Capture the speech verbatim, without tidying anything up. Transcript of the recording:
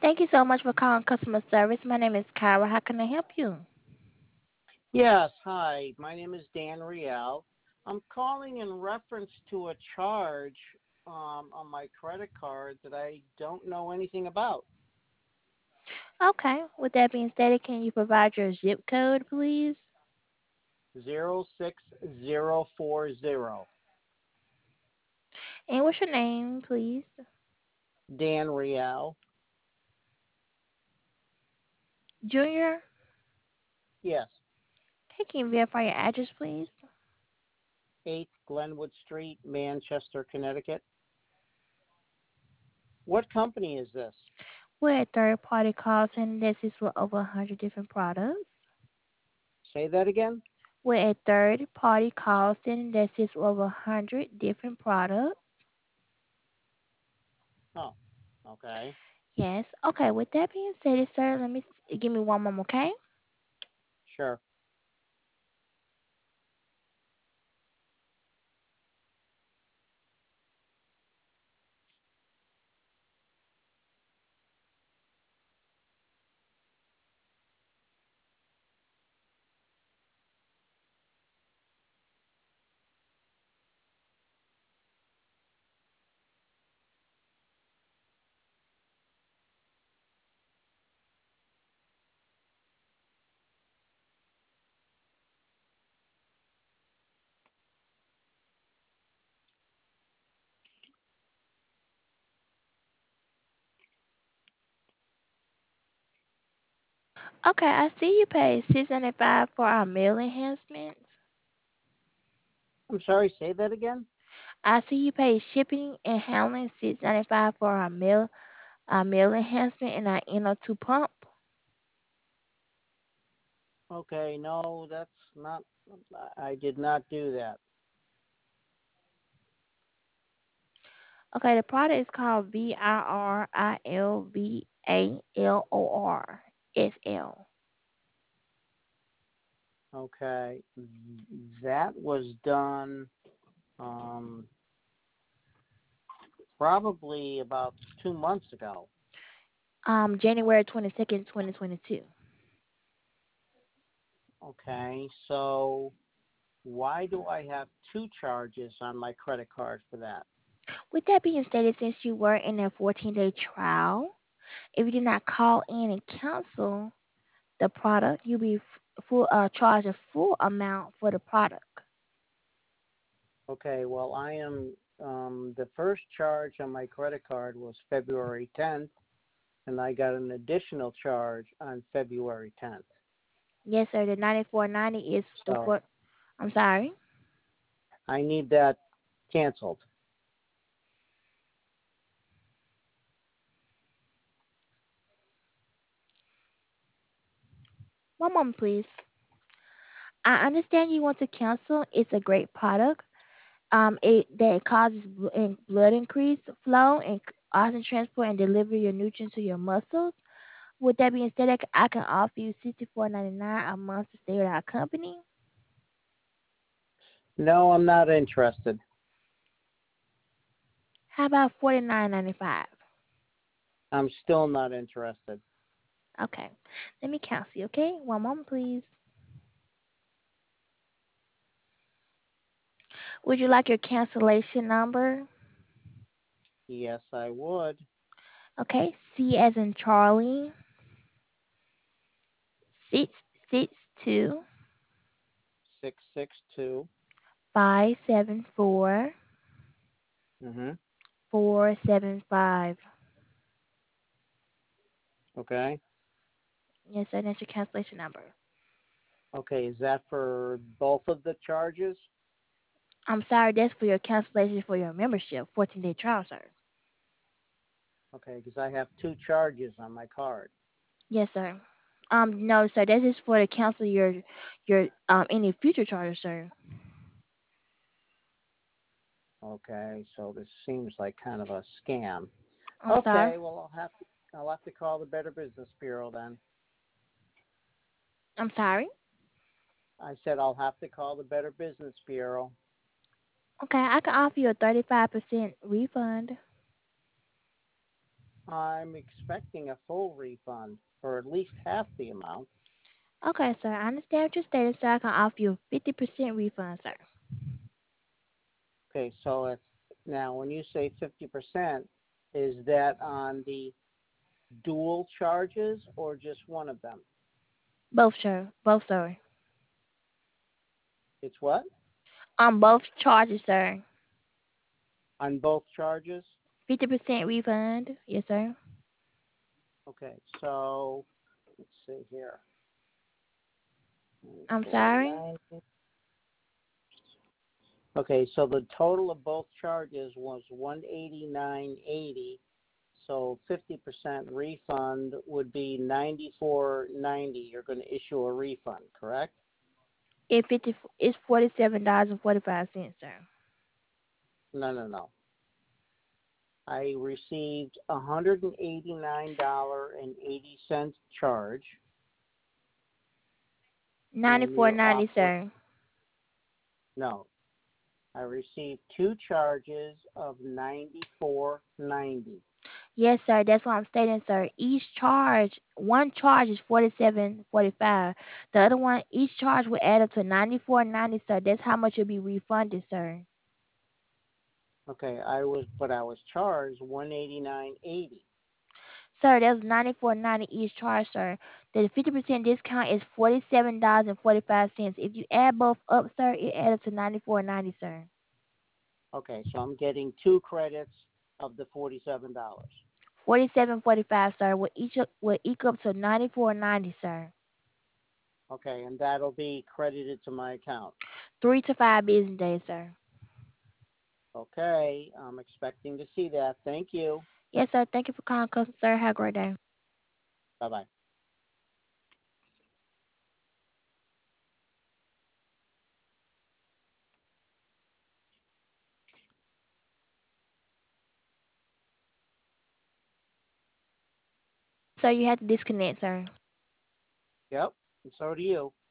Thank you so much for calling customer service. My name is Kyra. How can I help you? Yes, hi. My name is Dan Riel. I'm calling in reference to a charge um, on my credit card that I don't know anything about. Okay. With that being stated, can you provide your zip code, please? Zero six zero four zero. And what's your name, please? Dan Riel. Junior? Yes, Okay, can you verify your address, please? eight Glenwood Street, Manchester, Connecticut. What company is this? We're a third-party call center that assists with over one hundred different products. Say that again? We're a third-party call center that assists with over one hundred different products. Oh, okay. Yes. Okay, with that being stated, sir, let me give me one moment, okay? Sure. Okay, I see you paid six hundred five for our mail enhancements. I'm sorry, say that again? I see you paid shipping and handling six ninety five for our mail our mail enhancement and our N O two pump. Okay, no, that's not, I did not do that. Okay, the product is called V I R I L V A L O R S L. Okay, that was done um, probably about two months ago. Um, January twenty second, twenty twenty two. Okay, so why do I have two charges on my credit card for that? With that being stated, since you were in a fourteen day trial, if you did not call in and cancel the product, you'll be f- full uh, charged a full amount for the product. Okay, well, I am, um, the first charge on my credit card was February tenth, and I got an additional charge on February tenth. Yes, sir. The ninety four ninety is the So four. I'm sorry. I need that canceled. One moment, please. I understand you want to cancel. It's a great product. Um, it that causes bl- in- blood increase flow and c- oxygen transport and deliver your nutrients to your muscles. With that being said, I c- I can offer you sixty four ninety nine a month to stay with our company. No, I'm not interested. How about forty nine ninety five? I'm still not interested. Okay, let me cancel you. Okay, one moment, please. Would you like your cancellation number? Yes, I would. Okay, C as in Charlie, six six two six six two. five seven four Mhm. four seven five. Okay. Yes, sir, that's your cancellation number. Okay, is that for both of the charges? I'm sorry, that's for your cancellation for your membership, fourteen day trial, sir. Okay, because I have two charges on my card. Yes, sir. Um, no, sir, that is for to cancel your your um any future charges, sir. Okay, so this seems like kind of a scam. I'm sorry. Okay, well I'll have to I'll have to call the Better Business Bureau then. I'm sorry. I said I'll have to call the Better Business Bureau. Okay, I can offer you a thirty five percent refund. I'm expecting a full refund or at least half the amount. Okay, sir. I understand what you're stating, sir. I can offer you a fifty percent refund, sir. Okay, so if now when you say fifty percent, is that on the dual charges or just one of them? Both, sir. Both, sir. It's what? On both charges, sir. On both charges? fifty percent refund. Yes, sir. Okay, so let's see here. I'm four sorry. ninety. Okay, so the total of both charges was one eighty-nine eighty. So fifty percent refund would be ninety-four ninety. You're going to issue a refund, correct? It fifty. It's forty-seven dollars and forty-five cents, sir. No, no, no. I received a one hundred eighty-nine dollars and eighty cents charge, and Ninety-four you're ninety, offering. sir. No, I received two charges of ninety-four ninety. Yes, sir. That's what I'm stating, sir. Each charge, one charge is forty-seven forty-five. The other one, each charge will add up to ninety-four ninety, sir. That's how much you'll be refunded, sir. Okay, I was, but I was charged one eighty-nine eighty. Sir, that's ninety-four ninety each charge, sir. The fifty percent discount is forty-seven dollars and forty-five cents. If you add both up, sir, it adds up to ninety-four ninety, sir. Okay, so I'm getting two credits of the forty-seven dollars. Forty-seven forty-five, sir. Will each will equal up to ninety-four ninety, sir. Okay, and that'll be credited to my account. Three to five business days, sir. Okay, I'm expecting to see that. Thank you. Yes, sir. Thank you for calling, customer, sir. Have a great day. Bye bye. Sir, you have to disconnect, sir. Yep, and so do you.